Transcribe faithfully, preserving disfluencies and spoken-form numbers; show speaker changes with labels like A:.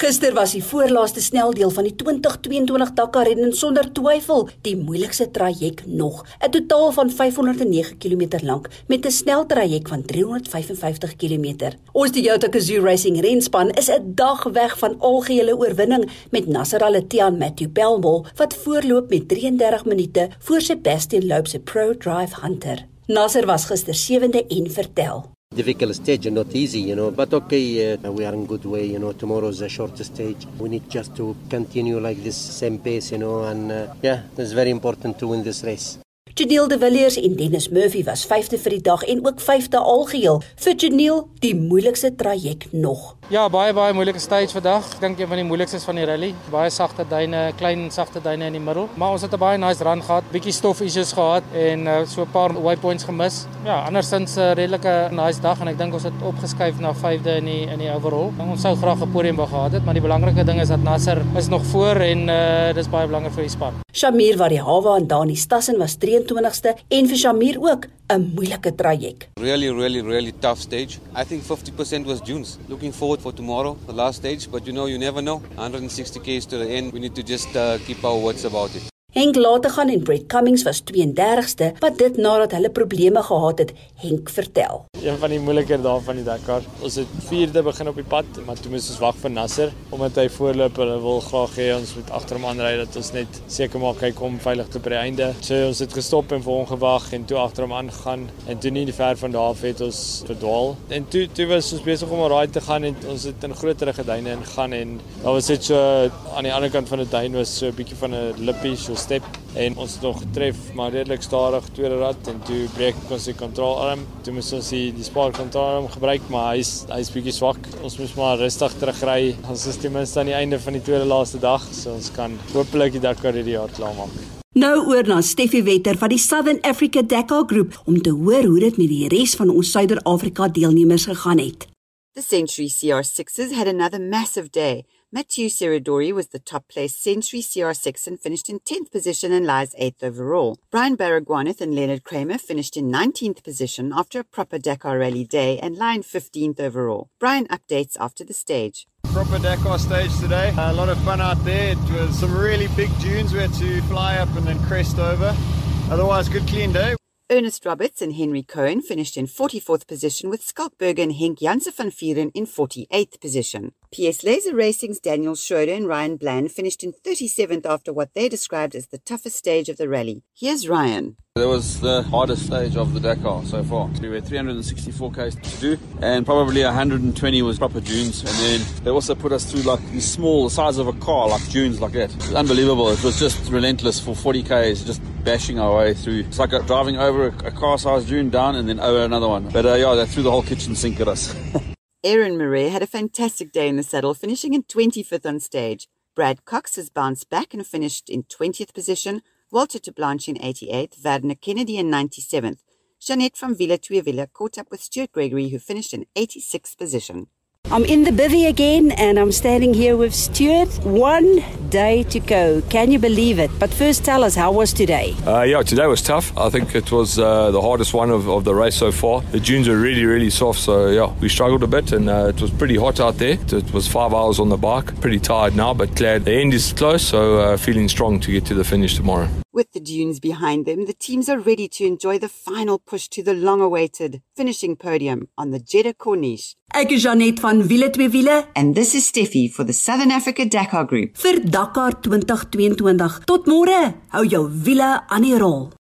A: Gister was die voorlaaste sneldeel van die twintig tweeëntwintig Dakar en sonder twyfel die moeilikste traject nog. 'n Totaal van vyfhonderd en nege kilometer lank met 'n sneltraject van driehonderd vyfenvyftig kilometer. Ons Toyota Gazoo Racing renspan is 'n dag weg van algehele oorwinning met Nasser Al-Attiyah en Matthew Pelmel wat voorloop met drieëndertig minute voor Sebastian Loeb se Pro Drive Hunter. Nasser was gister sewende en vertel.
B: Difficult stage and not easy, you know, but okay, uh, we are in good way, you know, tomorrow's a short stage. We need just to continue like this same pace, you know, and uh, yeah, it's very important to win this race.
A: Janiel de Villiers en Dennis Murphy was vyfde vir die dag en ook vyfde algeheel. Vir Janiel die moeilikste traject nog.
C: Ja, baie baie moeilike stage vandag. Ek dink een van die moeilikstes van die rally. Baie sagte duine, klein sagte duine in die middel. Maar ons het 'n baie nice run gehad, bietjie stof issues gehad en uh, so 'n paar waypoints gemis. Ja, andersins 'n uh, redelike nice dag en ek dink ons het opgeskuif na vyfde in die in die overall. Ons sou graag 'n podium wou gehad het, maar die belangrike ding is dat Nasser is nog voor en uh, dis baie belangrik vir die span.
A: Shamir Varihawa en Dani Stassen was drieëntwintigste en vir Shamir ook 'n moeilike traject.
D: Really, really, really tough stage. I think fifty percent was dunes. Looking forward for tomorrow, the last stage, but you know, you never know. one hundred sixty k's to the end. We need to just uh, keep our wits about it.
A: Henk Lategan en Brett Cummings was tweeëndertigste, wat dit nadat hulle probleme gehad het, Henk vertel.
E: Een van die moeiliker dae van die Dakar. Ons het vierde begin op die pad, maar toe moes ons wag vir Nasser, omdat hy voorloop, hulle wil graag hê ons moet agter hom aanry, dat ons net seker maak hy kom veilig tot by die einde. So ons het gestop en vir hom gewag en toe agter hom aangegaan en toe nie ver van daar af het ons verdwaal. En toe toe was ons besig om 'n raai te gaan en ons het in groter geduine ingegaan en daar was dit so aan die ander kant van die duin was so 'n bietjie van 'n lippie so step en ons het nog getref, maar redelik stadig tweede rad en toe breek ons die kontrolearm. Toe moes ons die, die spaar kontrolearm gebruik, maar hy's hy's bietjie swak. Ons moes maar rustig terugry. Ons is ten minste aan die einde van die tweede laaste dag, so ons kan hopelik die Dakar hierdie jaar klaarmaak.
A: Nou oor na Steffi Vetter van die Southern Africa Dakar Groep om te hoor hoe dit met die res van ons Suider-Afrika deelnemers gegaan het.
F: The Century C R sixes had another massive day. Mathieu Serradori was the top-placed Century C R six and finished in tenth position and lies eighth overall. Brian Baragwanath and Leonard Kramer finished in nineteenth position after a proper Dakar rally day and lying fifteenth overall. Brian updates after the stage.
G: Proper Dakar stage today. A lot of fun out there. It was some really big dunes we had to fly up and then crest over. Otherwise, good clean day.
F: Ernest Roberts and Henry Cohen finished in forty-fourth position with Skalkberger and Henk Janse van Vieren in forty-eighth position. P S Laser Racing's Daniel Schroeder and Ryan Bland finished in thirty-seventh after what they described as the toughest stage of the rally. Here's Ryan.
H: That was the hardest stage of the Dakar so far. We were three hundred sixty-four k's to do and probably one hundred twenty was proper dunes, and then they also put us through like these small, the size of a car, like dunes like that. It was unbelievable. It was just relentless for forty k's, just bashing our way through. It's like driving over a car-sized dune down and then over another one. But uh, yeah, they threw the whole kitchen sink at us.
F: Aaron Murray had a fantastic day in the saddle, finishing in twenty-fifth on stage. Brad Cox has bounced back and finished in twentieth position. Walter de Blanche in eighty-eighth, Werner Kennedy in ninety-seventh. Jeanette from Villa Tuivilla caught up with Stuart Gregory, who finished in eighty-sixth position.
A: I'm in the bivvy again and I'm standing here with Stuart. One day to go. Can you believe it? But first tell us, how was today?
I: Uh, yeah, today was tough. I think it was uh, the hardest one of, of the race so far. The dunes are really, really soft. So yeah, we struggled a bit and uh, it was pretty hot out there. It was five hours on the bike. Pretty tired now, but glad the end is close. So uh, feeling strong to get to the finish tomorrow.
F: With the dunes behind them, the teams are ready to enjoy the final push to the long-awaited finishing podium on the Jeddah Corniche.
A: Ek is Jeanette van Wiele Twee Wiele.
F: And this is Steffi for the Southern Africa Dakar Group.
A: Vir Dakar twenty twenty-two. Tot môre, hou jou wiele aan die rol.